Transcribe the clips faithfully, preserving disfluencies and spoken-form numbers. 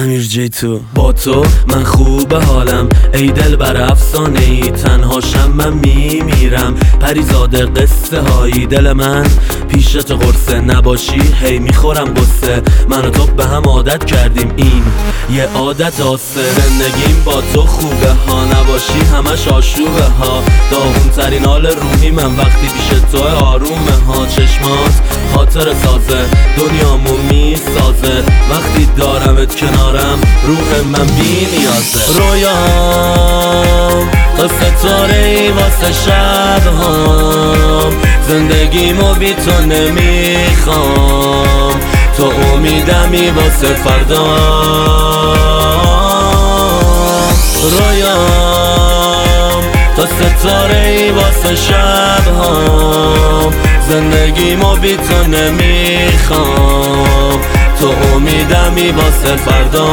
امیر جی تو. با تو من خوب حالم ای دل بر افسانه ای، تنهاشم من میمیرم پریزاده قصه هایی. دل من پیش تو قرصه نباشی هی میخورم قصه، من و تو به هم عادت کردیم این یه عادت آسه. زندگیم با تو خوبه ها، نباشی همش آشوبه ها. داغون ترین حال روحی من وقتی پیش تو آرومه ها. چشمات خاطر سازه دنیامو میسازه، وقتی دارمت کنارم روح من بی نیازه. رویام تو ستاره ای واسه شبهام، زندگیمو بی تو نمیخوام، تو امیدمی واسه فردا. رویام تو ستاره ای واسه شبهام، زندگیمو بی تو نمیخوام، تو امیدمی واسه فردا.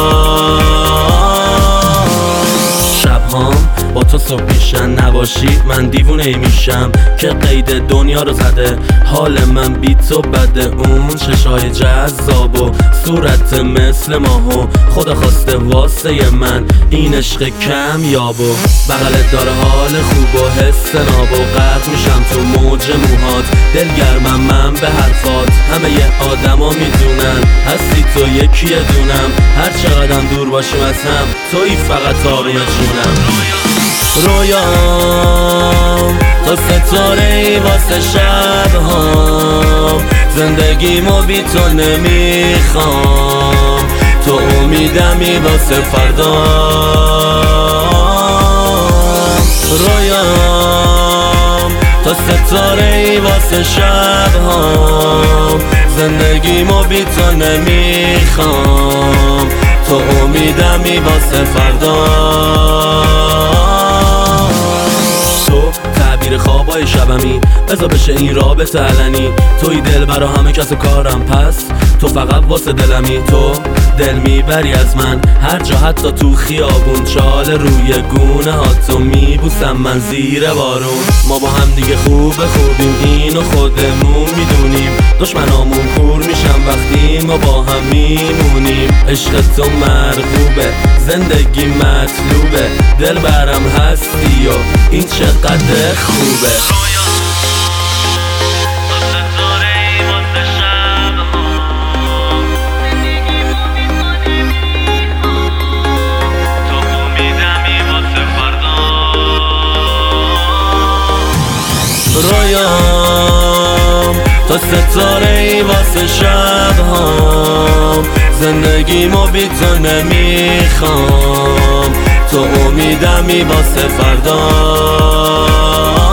شبهام با تو صبح میشن، نباشی من دیوونه ای میشم که قید دنیا رو زده. حال من بی تو بده، اون چشای جذاب و صورت مثل ماهو، خدا خواسته واسه من این عشق کم یابو. بغلت داره حال خوب و حس ناب و غرق میشم تو موج موهات. دلگرمم من به حرفات، همه ی آدما میدونن هستی تو یکی دونم. هر چقدرم دور باشیم از هم توی فقط آروم جونم. رویام تو ستاره ای واسه شبهام، زندگیمو بی تو نمیخوام، تو امیدمی واسه فردا. رویام تو ستاره ای واسه شبهام، زندگیمو بی تو نمیخوام، تو امیدمی واسه فردا. خوابای شبمی بذار بشه این رابطه علنی، توی دل برا همه کس کارم، پس تو فقط واسه دلمی. تو دل میبری از من هر جا، حتی تو خیابون، چال روی گونه ها تو میبوسم من زیر بارون. ما با هم دیگه خوب خوبیم اینو خودمون میدونیم، دشمنامون کور میشم وقتی ما با هم میمونیم. عشق تو مرغوبه زندگی مطلوبه، دل برم هستی و این چقدر خوبه. رویام تو ستاره ای واسه شبهام، زندگیمو بی تو نمیخوام، تو امیدمی واسه فردا.